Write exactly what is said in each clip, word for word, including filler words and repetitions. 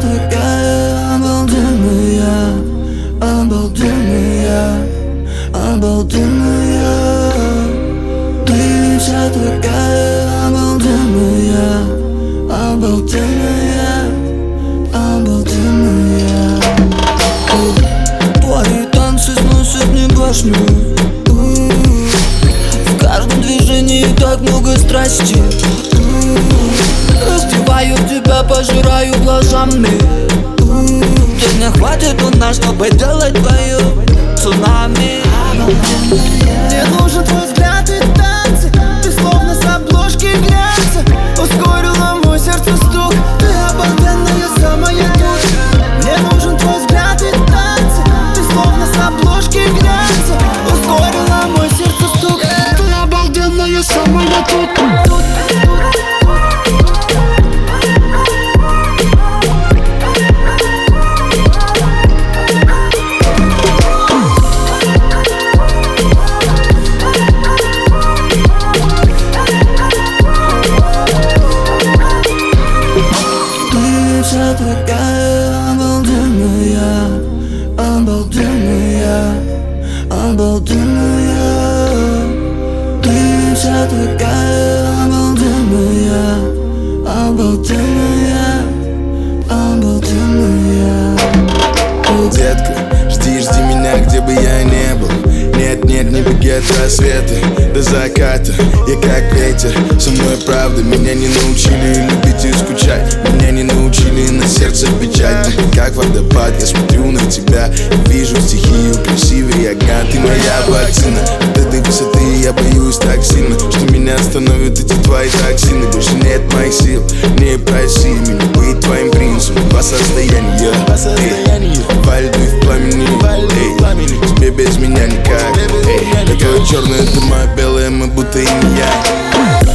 такая обалденная, обалденная, обалденная. Ты вся такая обалденная, обалденная, обалденная. Твои танцы сносят мне башню. В каждом движении так много страсти. Раздеваю тебя, пожираю глазами. Дня хватит у нас, чтобы делать твое цунами. Мне нужен твой взгляд и танцы. Ты словно с обложки глянца. Ускорила мой сердце стук. Ты обалденная, самая тут. Мне нужен твой взгляд и танцы. Ты словно с обложки глянца. Ускорила мой сердце стук. Ты обалденная, самая тут. Вся такая обалденная, обалденная, обалденная. Ты вся такая обалденная, обалденная, обалденная. Детка, жди, жди меня, где бы я не был. Нет, нет, не беги от рассвета до заката. Я как ветер, со мной правда. Меня не научили любить и скучать. Меня не научили на сердце печать. Ты как водопад, я смотрю на тебя и вижу стихию красивее огня. Ты моя вакцина, от этой высоты я боюсь так сильно, что меня остановят эти твои токсины. Больше нет моих сил, не проси меня быть твоим принцем. По состоянию, эй, во льду и в пламени, эй, тебе без меня никак. Эй, я твое черное, ты моя белая, мы будто инь и янь.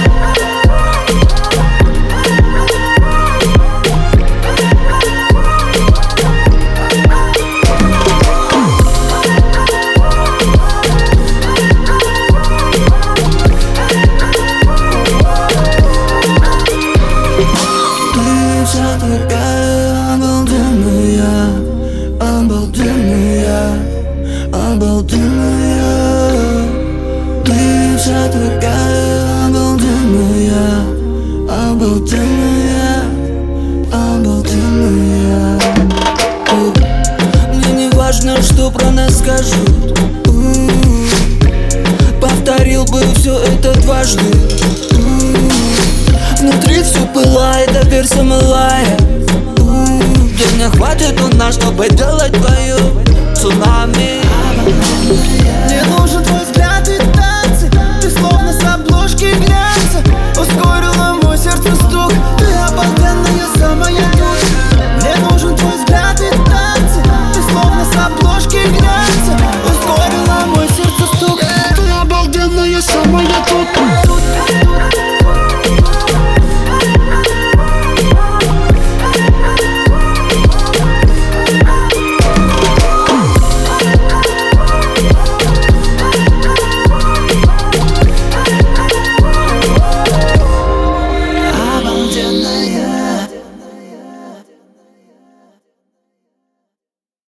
Вся такая обалденная, обалденная, обалденная. Ты вся такая обалденная, обалденная, обалденная. Мне не важно, что про нас скажут. Повторил бы все это дважды. Внутри все пылает, а перса малая. Дня хватит у нас, чтобы делать твое цунами.